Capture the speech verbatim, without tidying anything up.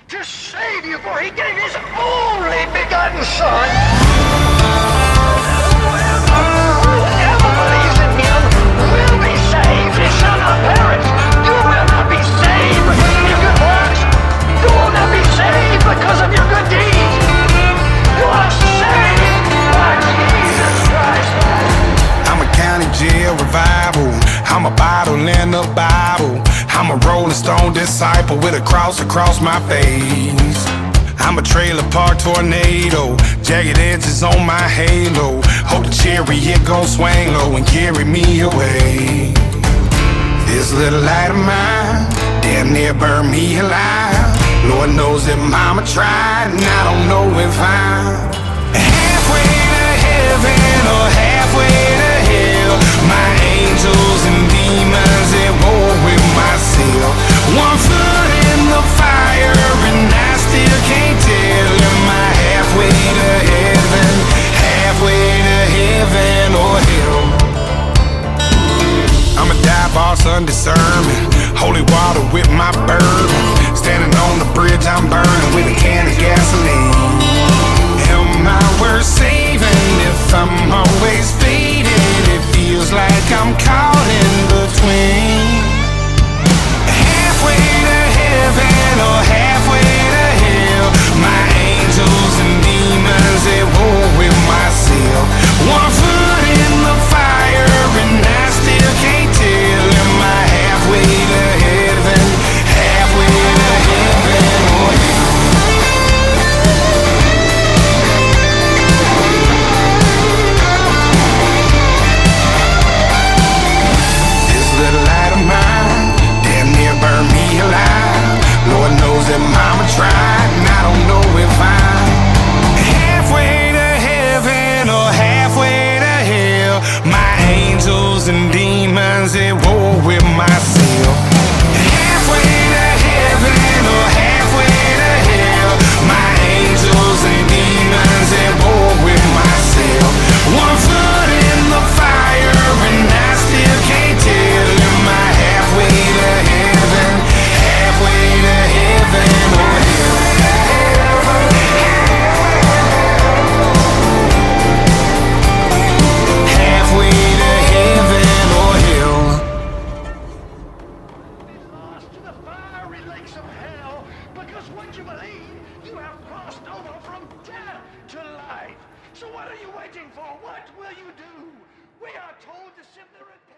to save you, for he gave his only begotten Son. Whoever believes in him will be saved and shall not perish. You will not be saved because of your good works. You will not be saved because of your good deeds. You are saved by Jesus Christ. I'm a county jail revival. I'm a bottle in the Bible. I'm a rolling stone disciple with a cross across my face. I'm a trailer park tornado, jagged edges on my halo. Hope the chariot gon' swing low and carry me away. This little light of mine damn near burned me alive. Lord knows that mama tried, and I don't know if I'm halfway to heaven or halfway to hell. My angels and demons at war with myself. One foot in the fire and I still can't tell. Am I halfway to heaven, halfway to heaven or hell? I'm a dive bar Sunday sermon, holy water with my bourbon. Standing on the bridge I'm burning with a can of gasoline. Am I worth saving if I'm always faded? It feels like I'm caught in between. Halfway to heaven or halfway to hell. My angels and demons at war with myself. One foot in the fire and I still can't tell. Am I halfway to heaven, halfway to heaven or hell? This little light of mine damn near burned me alive. Lord knows that mama tried, and I don't know if I'm halfway to heaven or halfway to hell. My angels and demons at war with myself. Halfway to heaven or halfway to hell. My angels and demons at war with myself. One foot in the fire and I still can't tell. Am I halfway to heaven, halfway to heaven or hell? Halfway to heaven or hell. Lost to the fiery lakes of hell, because once you believe, you have crossed over from death to life. So what are you waiting for? What will you do? We are told to simply repent.